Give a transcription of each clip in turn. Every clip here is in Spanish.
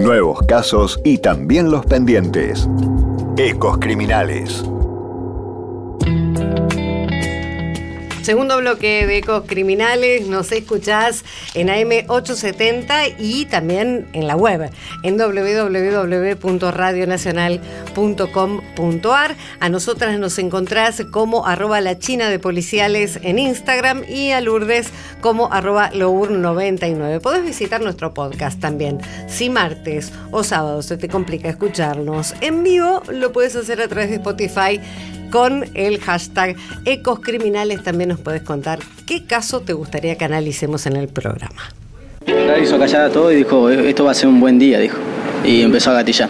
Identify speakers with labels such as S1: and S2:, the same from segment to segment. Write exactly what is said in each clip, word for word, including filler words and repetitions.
S1: Nuevos casos y también los pendientes. Ecos Criminales.
S2: Segundo bloque de Ecos Criminales, nos escuchás en A M ochocientos setenta y también en la web, en doble u doble u doble u punto radio nacional punto com punto a r. A nosotras nos encontrás como arroba la china de policiales en Instagram y a Lourdes como arroba lour noventa y nueve. Podés visitar nuestro podcast también. Si martes o sábado se te complica escucharnos en vivo, lo puedes hacer a través de Spotify con el hashtag Ecos Criminales. También nos puedes contar qué caso te gustaría que analicemos en el programa.
S3: La hizo callar a todo y dijo, esto va a ser un buen día, dijo. Y empezó a gatillar.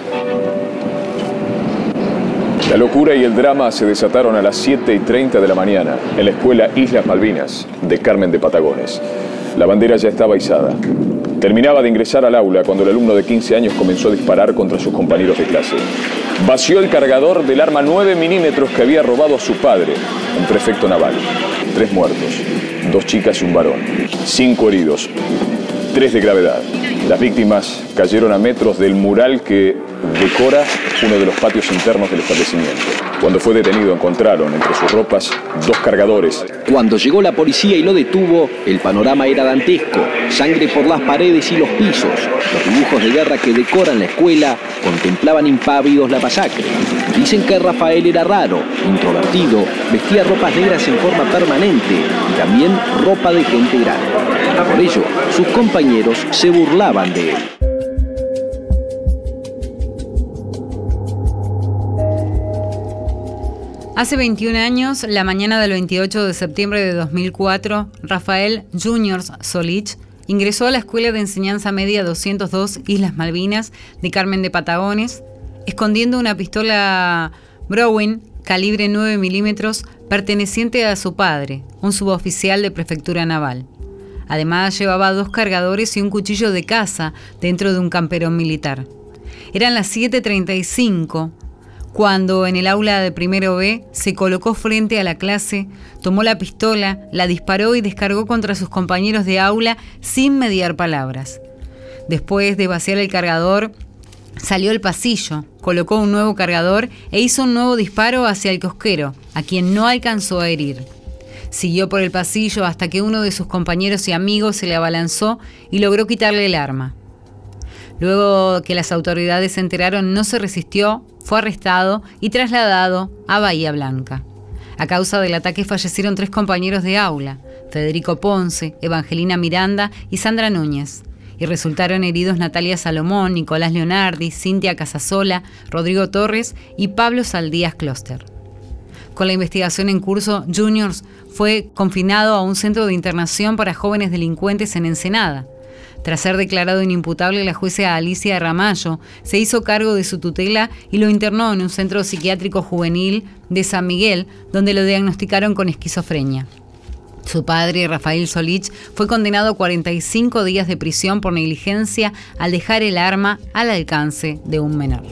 S4: La locura y el drama se desataron a las siete y treinta de la mañana en la escuela Islas Malvinas de Carmen de Patagones. La bandera ya estaba izada. Terminaba de ingresar al aula cuando el alumno de quince años comenzó a disparar contra sus compañeros de clase. Vació el cargador del arma nueve milímetros que había robado a su padre, un prefecto naval. Tres muertos, dos chicas y un varón. Cinco heridos, tres de gravedad. Las víctimas cayeron a metros del mural que decora uno de los patios internos del establecimiento. Cuando fue detenido encontraron entre sus ropas dos cargadores.
S5: Cuando llegó la policía y lo detuvo, el panorama era dantesco. Sangre por las paredes y los pisos. Los dibujos de guerra que decoran la escuela contemplaban impávidos la masacre. Dicen que Rafael era raro, introvertido, vestía ropas negras en forma permanente y también ropa de gente grande. Por ello, sus compañeros se burlaban de él.
S6: Hace veintiún años, la mañana del veintiocho de septiembre de dos mil cuatro, Rafael Junior Solich ingresó a la Escuela de Enseñanza Media doscientos dos Islas Malvinas de Carmen de Patagones, escondiendo una pistola Browning calibre nueve milímetros perteneciente a su padre, un suboficial de prefectura naval. Además, llevaba dos cargadores y un cuchillo de caza dentro de un camperón militar. Eran las siete treinta y cinco cuando en el aula de primero B se colocó frente a la clase, tomó la pistola, la disparó y descargó contra sus compañeros de aula sin mediar palabras. Después de vaciar el cargador, salió al pasillo, colocó un nuevo cargador e hizo un nuevo disparo hacia el kiosquero, a quien no alcanzó a herir. Siguió por el pasillo hasta que uno de sus compañeros y amigos se le abalanzó y logró quitarle el arma. Luego que las autoridades se enteraron, no se resistió, fue arrestado y trasladado a Bahía Blanca. A causa del ataque fallecieron tres compañeros de aula, Federico Ponce, Evangelina Miranda y Sandra Núñez, y resultaron heridos Natalia Salomón, Nicolás Leonardi, Cintia Casasola, Rodrigo Torres y Pablo Saldías Closter. Con la investigación en curso, Junior fue confinado a un centro de internación para jóvenes delincuentes en Ensenada. Tras ser declarado inimputable, la jueza Alicia Ramallo se hizo cargo de su tutela y lo internó en un centro psiquiátrico juvenil de San Miguel, donde lo diagnosticaron con esquizofrenia. Su padre, Rafael Solich, fue condenado a cuarenta y cinco días de prisión por negligencia al dejar el arma al alcance de un menor.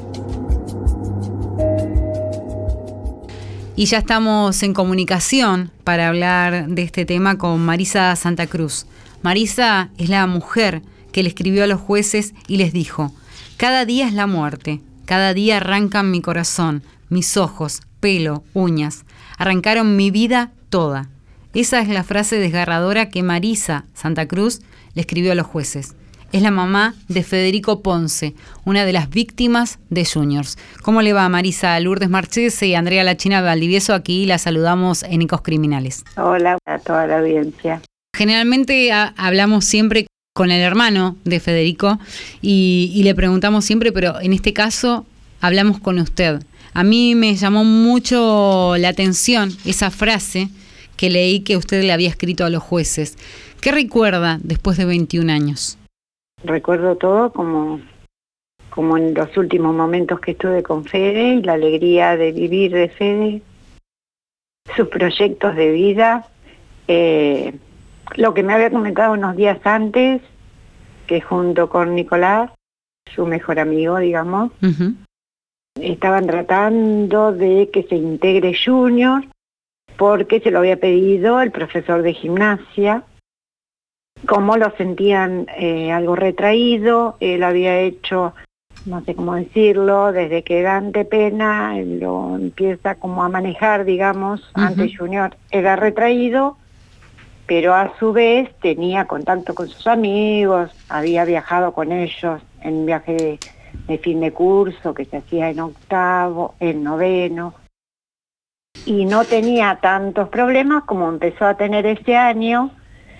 S6: Y ya estamos en comunicación para hablar de este tema con Marisa Santa Cruz. Marisa es la mujer que le escribió a los jueces y les dijo: cada día es la muerte, cada día arrancan mi corazón, mis ojos, pelo, uñas, arrancaron mi vida toda. Esa es la frase desgarradora que Marisa Santa Cruz le escribió a los jueces. Es la mamá de Federico Ponce, una de las víctimas de Juniors. ¿Cómo le va, Marisa? Lourdes Marchese y Andrea La China Valdivieso, aquí la saludamos en Ecos Criminales.
S7: Hola a toda la audiencia.
S6: Generalmente a, hablamos siempre con el hermano de Federico y, y le preguntamos siempre, pero en este caso hablamos con usted. A mí me llamó mucho la atención esa frase que leí que usted le había escrito a los jueces. ¿Qué recuerda después de veintiún años?
S7: Recuerdo todo como, como en los últimos momentos que estuve con Fede y la alegría de vivir de Fede, sus proyectos de vida, eh, lo que me había comentado unos días antes, que junto con Nicolás, su mejor amigo, digamos, uh-huh. estaban tratando de que se integre Junior, porque se lo había pedido el profesor de gimnasia. Como lo sentían eh, algo retraído, él había hecho no sé cómo decirlo, desde que Dante Pena lo empieza como a manejar, digamos, uh-huh. Antes Junior era retraído, pero a su vez tenía contacto con sus amigos, había viajado con ellos en un viaje de, de fin de curso que se hacía en octavo, en noveno, y no tenía tantos problemas como empezó a tener ese año,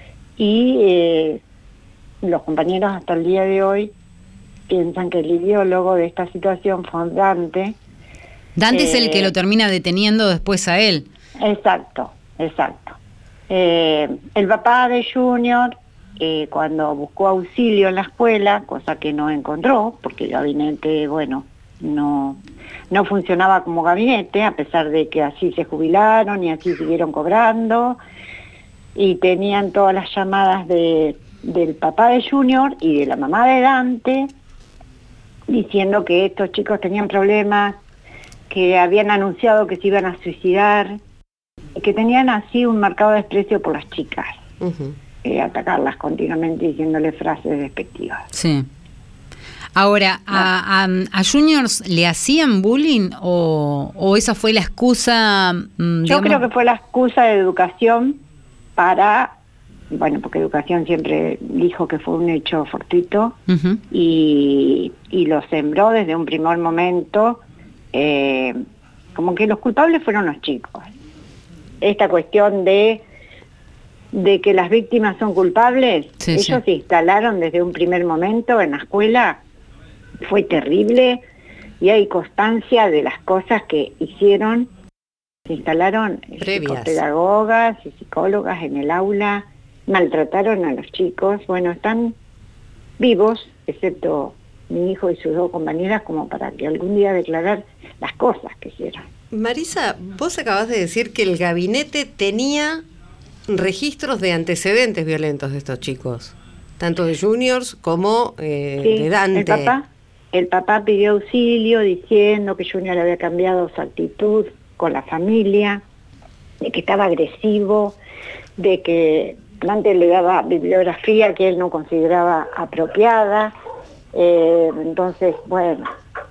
S7: y eh, los compañeros hasta el día de hoy piensan que el ideólogo de esta situación fue Dante.
S6: Dante eh, es el que lo
S7: Eh,
S6: termina deteniendo después a él.
S7: Exacto, exacto. Eh, el papá de Junior, eh, cuando buscó auxilio en la escuela, cosa que no encontró, porque el gabinete, bueno, no, no funcionaba como gabinete, a pesar de que así se jubilaron y así siguieron cobrando, y tenían todas las llamadas de, del papá de Junior y de la mamá de Dante, diciendo que estos chicos tenían problemas, que habían anunciado que se iban a suicidar, que tenían así un marcado desprecio por las chicas, uh-huh. eh, atacarlas continuamente diciéndole frases despectivas.
S6: Sí. Ahora, no. a, a, ¿a Juniors le hacían bullying o, o esa fue la excusa? Mmm,
S7: Yo creo que fue la excusa de educación para, bueno, porque educación siempre dijo que fue un hecho fortuito, uh-huh. y, y lo sembró desde un primer momento, eh, como que los culpables fueron los chicos. Esta cuestión de, de que las víctimas son culpables, sí, ellos sí. se instalaron desde un primer momento en la escuela, fue terrible, y hay constancia de las cosas que hicieron. Se instalaron psicopedagogas y psicólogas en el aula, maltrataron a los chicos, bueno, están vivos, excepto mi hijo y sus dos compañeras, como para que algún día declarar las cosas que hicieron.
S2: Marisa, vos acabás de decir que el gabinete tenía registros de antecedentes violentos de estos chicos, tanto de Juniors como eh,
S7: sí,
S2: de Dante.
S7: El papá, el papá pidió auxilio diciendo que Junior había cambiado su actitud con la familia, de que estaba agresivo, de que Dante le daba bibliografía que él no consideraba apropiada, eh, entonces, bueno...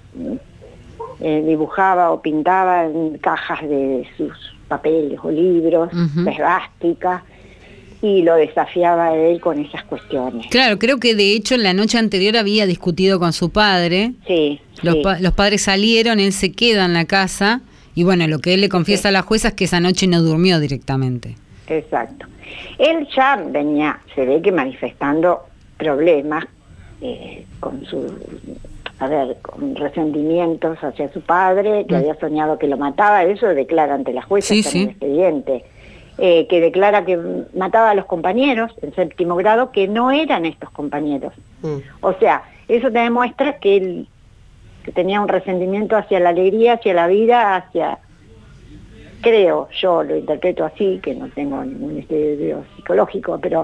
S7: Eh, dibujaba o pintaba en cajas de sus papeles o libros, uh-huh. esvásticas, y lo desafiaba a él con esas cuestiones.
S6: Claro, creo que de hecho en la noche anterior había discutido con su padre.
S7: Sí,
S6: los,
S7: sí.
S6: Pa- los padres salieron, él se queda en la casa, y bueno, lo que él le confiesa sí. a la jueza es que esa noche no durmió directamente.
S7: Exacto. Él ya venía, se ve que manifestando problemas eh, con su... a ver, con resentimientos hacia su padre, que mm. había soñado que lo mataba, eso declara ante la jueza, sí, sí. en el expediente, eh, que declara que mataba a los compañeros en séptimo grado, que no eran estos compañeros. Mm. O sea, eso te demuestra que él que tenía un resentimiento hacia la alegría, hacia la vida, hacia... Creo, yo lo interpreto así, que no tengo ningún estudio psicológico, pero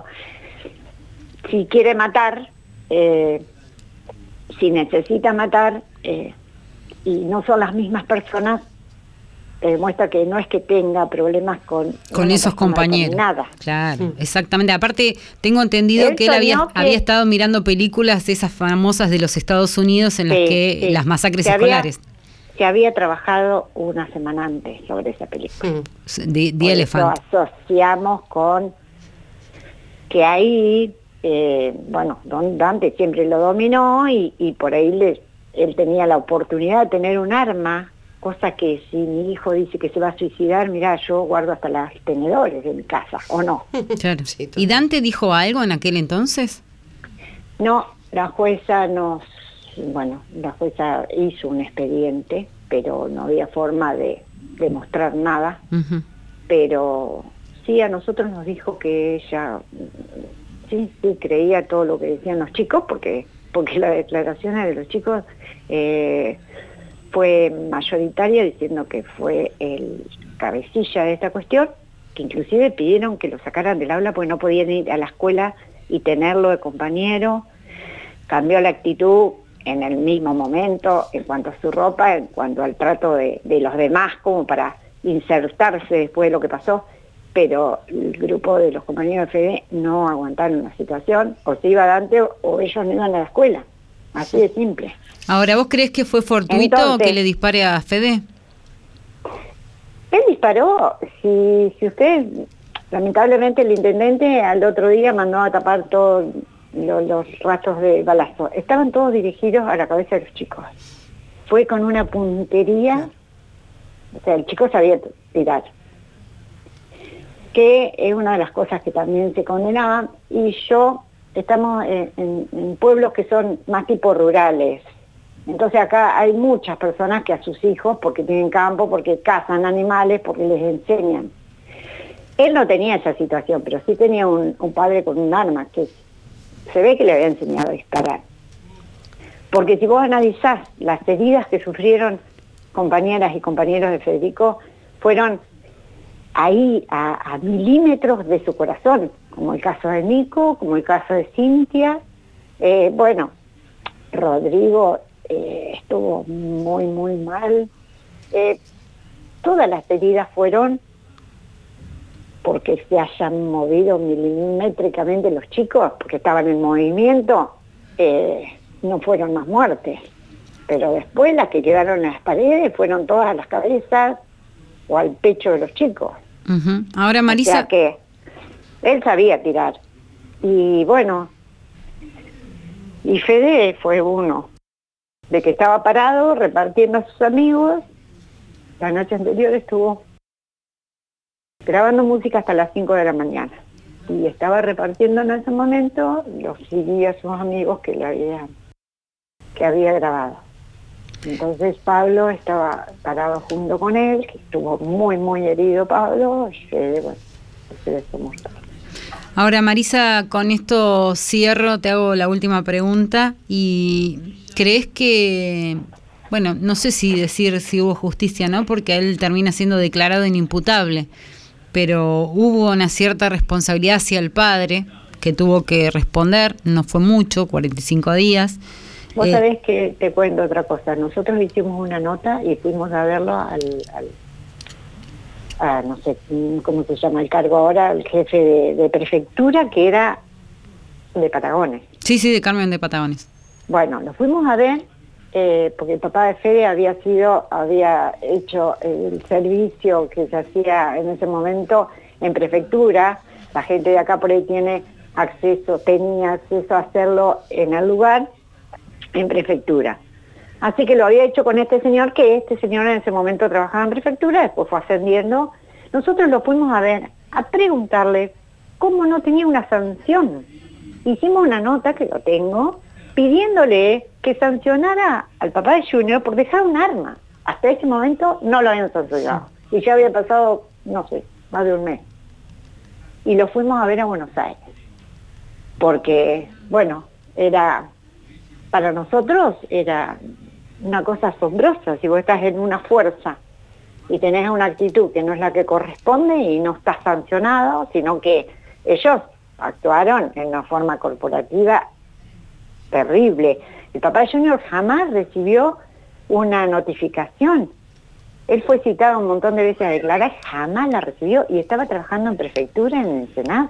S7: si quiere matar... Eh, si necesita matar, eh, y no son las mismas personas, demuestra que no es que tenga problemas con...
S6: Con esos compañeros.
S7: Nada.
S6: Claro, mm. exactamente. Aparte, tengo entendido él que él había, que... había estado mirando películas esas famosas de los Estados Unidos en las sí, que sí. las masacres
S7: se
S6: escolares.
S7: Había, se había trabajado una semana antes sobre esa película.
S6: Mm. De, de Elephant.
S7: Lo asociamos con que ahí... Eh, bueno, Don Dante siempre lo dominó y, y por ahí le, él tenía la oportunidad de tener un arma, cosa que si mi hijo dice que se va a suicidar, mirá, yo guardo hasta los tenedores de mi casa, ¿o no?
S6: Claro. Sí, ¿y Dante dijo algo en aquel entonces?
S7: No, la jueza nos, bueno, la jueza hizo un expediente, pero no había forma de demostrar nada, uh-huh. pero sí a nosotros nos dijo que ella... Sí, sí, creía todo lo que decían los chicos, porque porque las declaraciones de los chicos eh, fue mayoritaria, diciendo que fue el cabecilla de esta cuestión, que inclusive pidieron que lo sacaran del aula porque no podían ir a la escuela y tenerlo de compañero. Cambió la actitud en el mismo momento en cuanto a su ropa, en cuanto al trato de, de los demás, como para insertarse después de lo que pasó. Pero el grupo de los compañeros de F D no aguantaron la situación, o se iba Dante o ellos no iban a la escuela. así de simple.
S6: Ahora, ¿vos crees que fue fortuito
S7: Entonces,
S6: que le dispare a Fede?
S7: Él disparó, si, si usted, lamentablemente el intendente al otro día mandó a tapar todos lo, los rastros de balazo. Estaban todos dirigidos a la cabeza de los chicos. Fue con una puntería, o sea, el chico sabía tirar, que es una de las cosas que también se condenaban, y yo, estamos en, en, en pueblos que son más tipo rurales. Entonces acá hay muchas personas que a sus hijos, porque tienen campo, porque cazan animales, porque les enseñan. Él no tenía esa situación, pero sí tenía un, un padre con un arma, que se ve que le había enseñado a disparar. Porque si vos analizás las heridas que sufrieron compañeras y compañeros de Federico, fueron ahí a, a milímetros de su corazón, como el caso de Nico, como el caso de Cintia. Eh, bueno, Rodrigo... Eh, estuvo muy, muy mal. Eh, todas las heridas fueron porque se hayan movido milimétricamente los chicos, porque estaban en movimiento, eh, no fueron más muertes. Pero después las que quedaron en las paredes fueron todas a las cabezas o al pecho de los chicos.
S6: Uh-huh. Ahora, Marisa...
S7: O sea que él sabía tirar. Y bueno, y Fede fue uno de que estaba parado repartiendo a sus amigos. La noche anterior estuvo grabando música hasta las cinco de la mañana y estaba repartiendo en ese momento los C D a sus amigos que le había que había grabado. Entonces Pablo estaba parado junto con él, que estuvo muy muy herido Pablo, y Fede, bueno, se les mortal.
S6: Ahora, Marisa, con esto cierro, te hago la última pregunta. ¿Y crees que, bueno, no sé si decir si hubo justicia, ¿no? Porque él termina siendo declarado inimputable, pero hubo una cierta responsabilidad hacia el padre, que tuvo que responder, no fue mucho, cuarenta y cinco días.
S7: Vos
S6: eh,
S7: sabés que te cuento otra cosa. Nosotros hicimos una nota y fuimos a verlo al... al a, no sé cómo se llama el cargo ahora, el jefe de, de prefectura, que era de Patagones.
S6: Sí, sí, de Carmen de Patagones.
S7: Bueno, lo fuimos a ver eh, porque el papá de Fede había sido, había hecho el servicio que se hacía en ese momento en prefectura. La gente de acá por ahí tiene acceso, tenía acceso a hacerlo en el lugar, en prefectura. Así que lo había hecho con este señor, que este señor en ese momento trabajaba en prefectura, después fue ascendiendo. Nosotros lo fuimos a ver, a preguntarle cómo no tenía una sanción. Hicimos una nota, que lo tengo, pidiéndole que sancionara al papá de Junior por dejar un arma. Hasta ese momento no lo habían sancionado. Y ya había pasado, no sé, más de un mes. Y lo fuimos a ver a Buenos Aires. Porque, bueno, era, para nosotros era una cosa asombrosa. Si vos estás en una fuerza y tenés una actitud que no es la que corresponde y no estás sancionado, sino que ellos actuaron en una forma corporativa terrible. El papá de Junior jamás recibió una notificación. Él fue citado un montón de veces a declarar, jamás la recibió, y estaba trabajando en prefectura, en el Senado.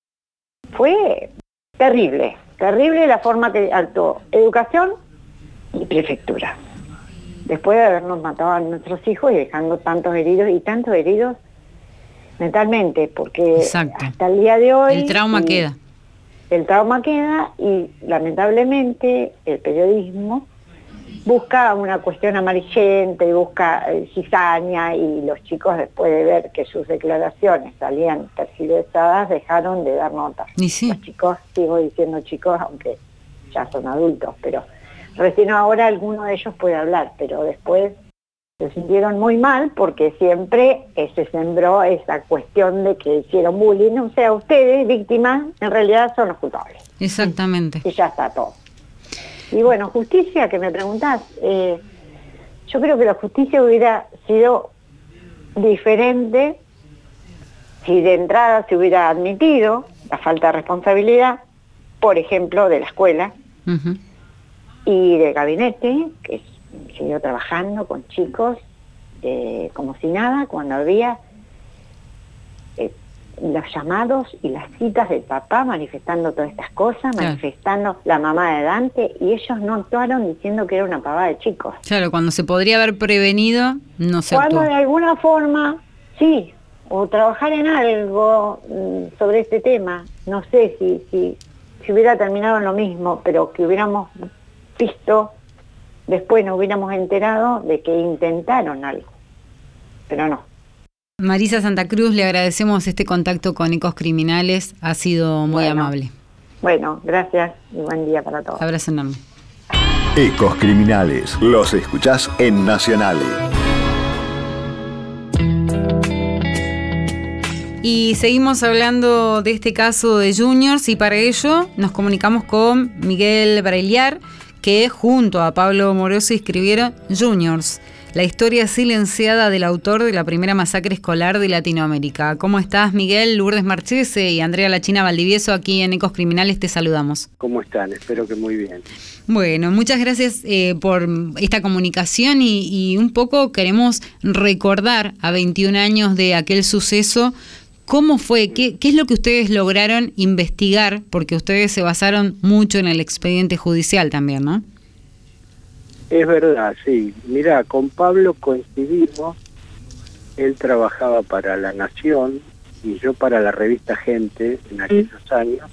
S7: Fue terrible, terrible la forma que actuó Educación y prefectura. Después de habernos matado a nuestros hijos y dejando tantos heridos, y tantos heridos mentalmente, porque
S6: Exacto.
S7: Hasta el día de hoy...
S6: El trauma
S7: y,
S6: queda.
S7: El trauma queda y lamentablemente el periodismo busca una cuestión amarillenta y busca eh, cizaña, y los chicos, después de ver que sus declaraciones salían tergiversadas, dejaron de dar notas.
S6: Y sí.
S7: Los chicos, sigo diciendo chicos, aunque ya son adultos, pero recién ahora alguno de ellos puede hablar, pero después se sintieron muy mal porque siempre eh, se sembró esa cuestión de que hicieron bullying. O sea, ustedes, víctimas, en realidad son los culpables.
S6: Exactamente.
S7: Y ya está todo. Y bueno, justicia, que me preguntás, eh, yo creo que la justicia hubiera sido diferente si de entrada se hubiera admitido la falta de responsabilidad, por ejemplo, de la escuela uh-huh. y del gabinete, que siguió trabajando con chicos eh, como si nada, cuando había eh, los llamados y las citas del papá manifestando todas estas cosas,
S6: claro.
S7: manifestando la mamá de Dante, y ellos no actuaron diciendo que era una pavada de chicos.
S6: Claro, cuando se podría haber prevenido, no se
S7: Cuando
S6: actuó.
S7: de alguna forma, sí, o trabajar en algo mm, sobre este tema, no sé si, si, si hubiera terminado en lo mismo, pero que hubiéramos visto, después nos hubiéramos enterado de que intentaron algo, pero no.
S6: Marisa Santa Cruz, le agradecemos este contacto con Ecos Criminales, ha sido muy
S7: Bueno.
S6: amable.
S7: Bueno, gracias y buen día para todos.
S6: Abrazo enorme.
S1: Ecos Criminales, los escuchás en Nacional.
S6: Y seguimos hablando de este caso de Juniors y para ello nos comunicamos con Miguel Brailiar, que junto a Pablo Morosi escribieron Juniors, la historia silenciada del autor de la primera masacre escolar de Latinoamérica. ¿Cómo estás, Miguel? Lourdes Marchese y Andrea Lachina Valdivieso, aquí en Ecos Criminales, te saludamos.
S8: ¿Cómo están? Espero que muy bien.
S6: Bueno, muchas gracias eh, por esta comunicación y, y un poco queremos recordar a veintiún años de aquel suceso. ¿Cómo fue? ¿Qué, ¿Qué es lo que ustedes lograron investigar? Porque ustedes se basaron mucho en el expediente judicial también, ¿no?
S8: Es verdad, sí. Mira, con Pablo coincidimos, él trabajaba para La Nación y yo para la revista Gente en aquellos años.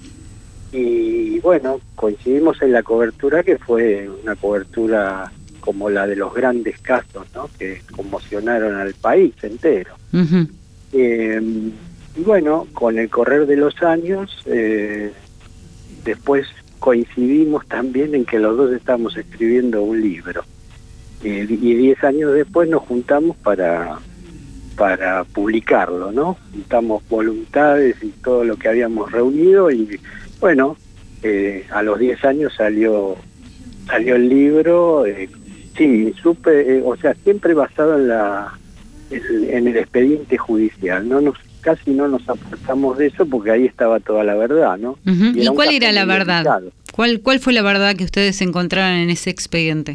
S8: Y bueno, coincidimos en la cobertura que fue una cobertura como la de los grandes casos, ¿no? Que conmocionaron al país entero.
S6: Uh-huh.
S8: Eh, y bueno, con el correr de los años, eh, después coincidimos también en que los dos estábamos escribiendo un libro. Eh, y diez años después nos juntamos para, para publicarlo, ¿no? Juntamos voluntades y todo lo que habíamos reunido y bueno, eh, a los diez años salió, salió el libro, eh, sí, supe, eh, o sea, siempre basado en la en el expediente judicial, no nos casi no nos apartamos de eso porque ahí estaba toda la verdad, ¿no?
S6: Uh-huh. ¿Y, ¿Y cuál era la verdad?
S8: Delicado.
S6: ¿Cuál cuál fue la verdad que ustedes encontraron en ese expediente?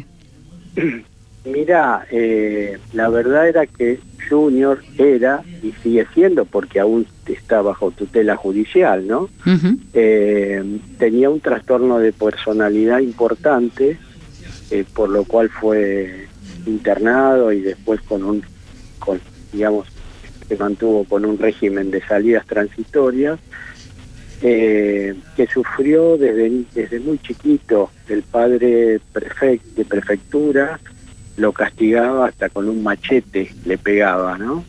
S8: Mira, eh, la verdad era que Junior era, y sigue siendo porque aún está bajo tutela judicial, ¿no?
S6: Uh-huh.
S8: Eh, tenía un trastorno de personalidad importante, eh, por lo cual fue internado y después con un con, digamos, se mantuvo con un régimen de salidas transitorias, eh, que sufrió desde, desde muy chiquito. El padre prefect, de prefectura lo castigaba hasta con un machete, le pegaba, ¿no?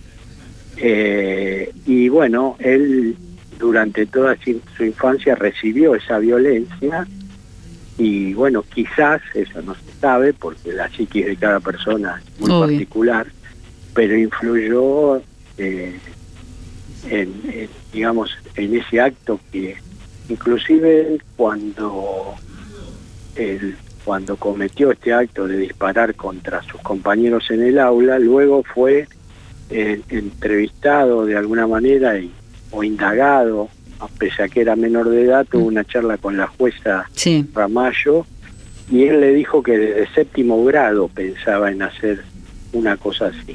S8: Eh, y bueno, él durante toda su infancia recibió esa violencia y bueno, quizás, eso no se sabe porque la psiquis de cada persona es muy
S6: Obvio.
S8: particular, pero influyó eh, en, en, digamos, en ese acto que inclusive cuando él, cuando cometió este acto de disparar contra sus compañeros en el aula, luego fue eh, entrevistado de alguna manera y, o indagado, pese a que era menor de edad, tuvo una charla con la jueza
S6: sí.
S8: Ramallo y él le dijo que desde séptimo grado pensaba en hacer una cosa así.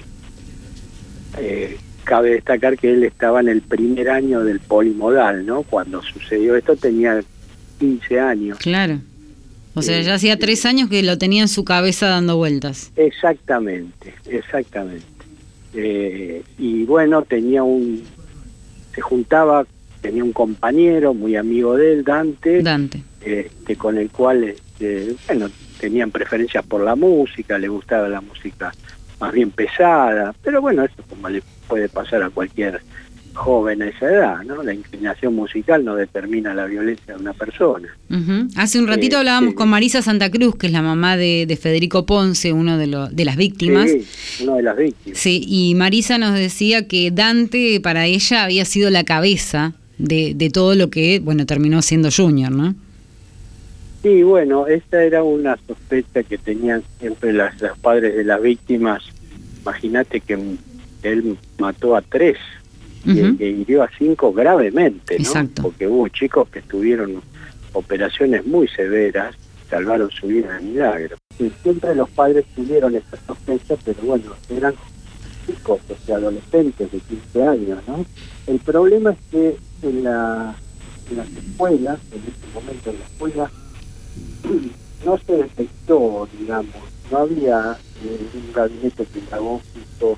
S8: Eh, cabe destacar que él estaba en el primer año del polimodal, ¿no? Cuando sucedió esto tenía quince años.
S6: Claro. O sea,
S8: Eh,
S6: ya hacía tres años que lo tenía en su cabeza dando vueltas.
S8: Exactamente, exactamente. Eh, y bueno, tenía un... se juntaba, tenía un compañero muy amigo de él, Dante,
S6: Dante.
S8: Este, con el cual, este, bueno, tenían preferencias por la música, le gustaba la música más bien pesada, pero bueno, eso como le puede pasar a cualquier joven a esa edad, ¿no? La inclinación musical no determina la violencia de una persona.
S6: Uh-huh. Hace un ratito
S8: Eh,
S6: hablábamos
S8: sí.
S6: con Marisa Santa Cruz, que es la mamá de, de Federico Ponce, uno de, lo, de las víctimas.
S8: Sí, una de las víctimas.
S6: Sí, y Marisa nos decía que Dante para ella había sido la cabeza de, de todo lo que, bueno, terminó siendo Junior, ¿no?
S8: Sí, bueno, esta era una sospecha que tenían siempre las, los padres de las víctimas. Imagínate que él mató a tres y
S6: Uh-huh.
S8: que hirió a cinco gravemente, ¿no?
S6: Exacto.
S8: Porque hubo chicos que tuvieron operaciones muy severas, salvaron su vida de milagro. Y siempre los padres tuvieron esta sospecha, pero bueno, eran chicos, o sea, adolescentes de quince años, ¿no? El problema es que en, la, en las escuelas, en este momento en la escuela, no se detectó, digamos, no había eh, un gabinete pedagógico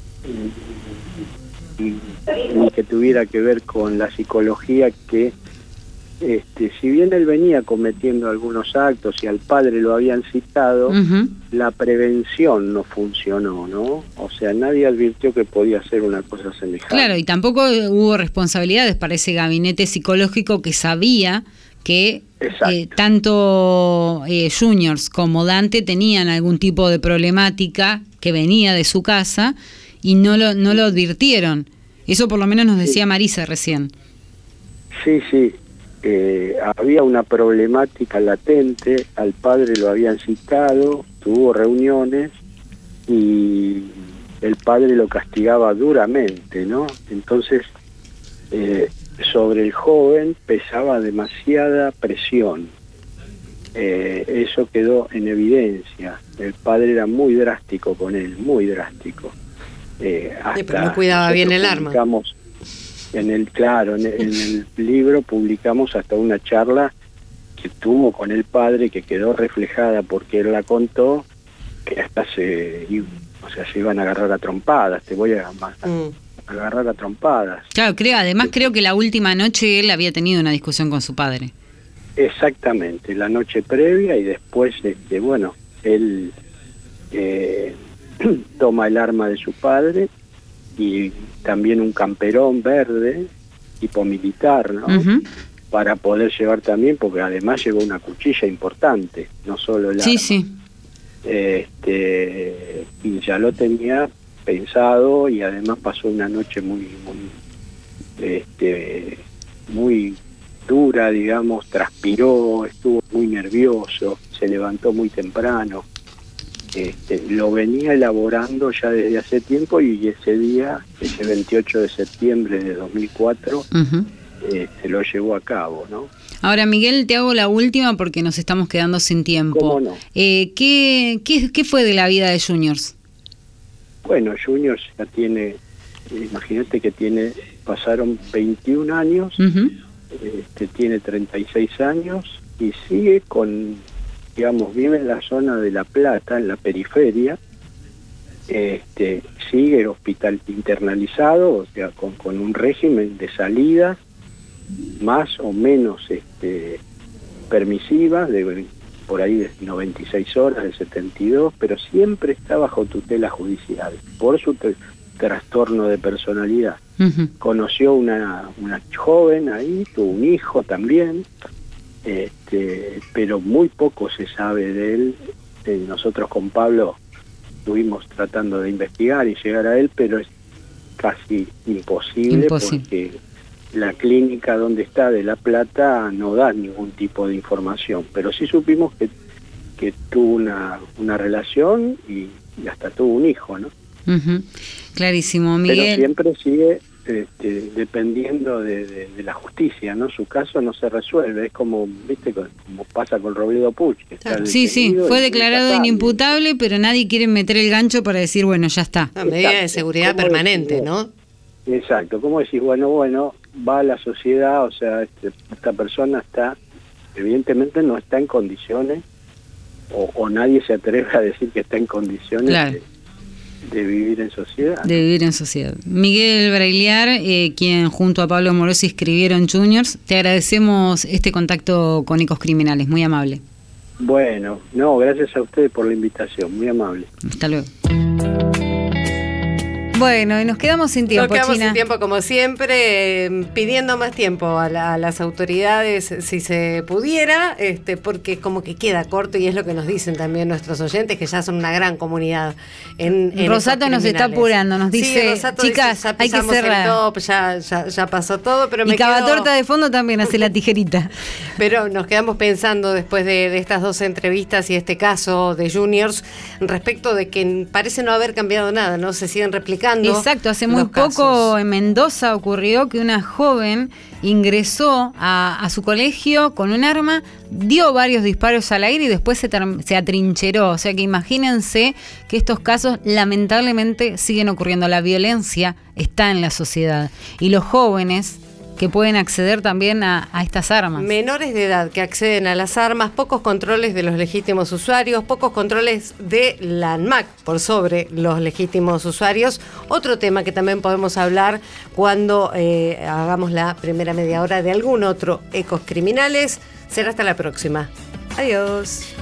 S8: eh, ni que tuviera que ver con la psicología que, este, si bien él venía cometiendo algunos actos y al padre lo habían citado, uh-huh. la prevención no funcionó, ¿no? O sea, nadie advirtió que podía hacer una cosa semejante.
S6: Claro, y tampoco hubo responsabilidades para ese gabinete psicológico que sabía que eh, tanto eh, Juniors como Dante tenían algún tipo de problemática que venía de su casa y no lo, no lo advirtieron. Eso por lo menos nos decía sí. Marisa recién.
S8: Sí, sí. Eh, había una problemática latente, al padre lo habían citado, tuvo reuniones y el padre lo castigaba duramente, ¿no? Entonces, eh, sobre el joven pesaba demasiada presión. Eh, eso quedó en evidencia. El padre era muy drástico con él, muy drástico. Eh, hasta
S2: sí, pero no cuidaba bien el arma.
S8: En el, claro, en el, en el libro publicamos hasta una charla que tuvo con el padre que quedó reflejada porque él la contó, que hasta se, o sea, se iban a agarrar a trompadas, te voy a, a, mm. a agarrar a trompadas.
S6: Claro, creo, además creo que la última noche él había tenido una discusión con su padre.
S8: Exactamente, la noche previa y después, este, bueno, él eh, toma el arma de su padre y también un camperón verde, tipo militar, ¿no? Uh-huh. Para poder llevar también, porque además llevó una cuchilla importante, no solo el arma.
S6: Sí, sí.
S8: Este, y ya lo tenía pensado y además pasó una noche muy, muy, este, muy dura, digamos, transpiró, estuvo muy nervioso, se levantó muy temprano. Este, lo venía elaborando ya desde hace tiempo y ese día, ese veintiocho de septiembre de dos mil cuatro, uh-huh. eh, se lo llevó a cabo, ¿no?
S6: Ahora, Miguel, te hago la última porque nos estamos quedando sin tiempo.
S8: ¿Cómo no?
S6: Eh, ¿qué, qué, ¿Qué fue de la vida de Juniors?
S8: Bueno, Juniors ya tiene, imagínate que tiene, pasaron veintiún años, uh-huh. este, tiene treinta y seis años y sigue con... digamos, vive en la zona de La Plata, en la periferia, este, sigue hospital internalizado, o sea, con, con un régimen de salidas más o menos este, permisivas, de, por ahí de noventa y seis horas, de setenta y dos, pero siempre está bajo tutela judicial, por su t- trastorno de personalidad. Uh-huh. Conoció una, una joven ahí, tuvo un hijo también, Este, pero muy poco se sabe de él. Eh, nosotros con Pablo estuvimos tratando de investigar y llegar a él, pero es casi imposible, imposible. Porque la clínica donde está de La Plata no da ningún tipo de información, pero sí supimos que, que tuvo una, una relación y, y hasta tuvo un hijo, ¿no?
S6: Uh-huh. Clarísimo, Miguel.
S8: Pero siempre sigue Este, dependiendo de, de, de la justicia, ¿no? Su caso no se resuelve, es como, viste, como pasa con Robledo Puch. Que está
S6: sí, sí, fue declarado inimputable, pero nadie quiere meter el gancho para decir, bueno, ya está.
S2: Una medida de seguridad permanente, decís, ¿no?
S8: Exacto, como decís, bueno, bueno, va a la sociedad, o sea, este, esta persona está, evidentemente no está en condiciones, o, o nadie se atreve a decir que está en condiciones
S6: claro.
S8: de, de vivir en sociedad.
S6: De vivir en sociedad. Miguel Brailear, eh, quien junto a Pablo Morosi escribieron Juniors, te agradecemos este contacto con Ecos Criminales, muy amable.
S8: Bueno, no, gracias a ustedes por la invitación, muy amable.
S6: Hasta luego. Bueno, y nos quedamos sin tiempo,
S2: Nos quedamos
S6: China.
S2: sin tiempo, como siempre, eh, pidiendo más tiempo a, la, a las autoridades, si se pudiera, este, porque como que queda corto, y es lo que nos dicen también nuestros oyentes, que ya son una gran comunidad. En, en
S6: Rosato nos está apurando, nos dice,
S2: sí,
S6: chicas,
S2: dice,
S6: hay que cerrar.
S2: Top, ya, ya, ya pasó todo, pero
S6: y
S2: me
S6: Cavatorta
S2: quedo...
S6: de fondo también hace la tijerita.
S2: Pero nos quedamos pensando después de, de estas dos entrevistas y este caso de Juniors, respecto de que parece no haber cambiado nada, ¿no? Se siguen replicando aumentando.
S6: Exacto, hace muy
S2: los
S6: poco
S2: casos.
S6: en Mendoza ocurrió que una joven ingresó a, a su colegio con un arma, dio varios disparos al aire y después se, ter- se atrincheró. O sea que imagínense que estos casos lamentablemente siguen ocurriendo. La violencia está en la sociedad y los jóvenes que pueden acceder también a, a estas armas.
S2: Menores de edad que acceden a las armas, pocos controles de los legítimos usuarios, pocos controles de la ANMAC por sobre los legítimos usuarios. Otro tema que también podemos hablar cuando eh, hagamos la primera media hora de algún otro Ecos Criminales. Será hasta la próxima. Adiós.